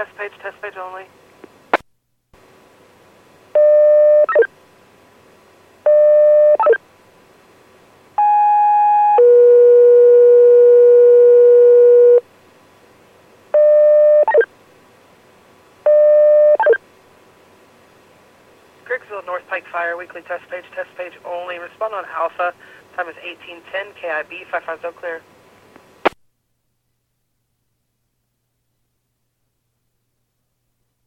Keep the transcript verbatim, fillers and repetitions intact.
test page, test page only. Griggsville, North Pike Fire, weekly test page, test page only. Respond on Alpha. Time is eighteen ten, K I B five five zero, clear.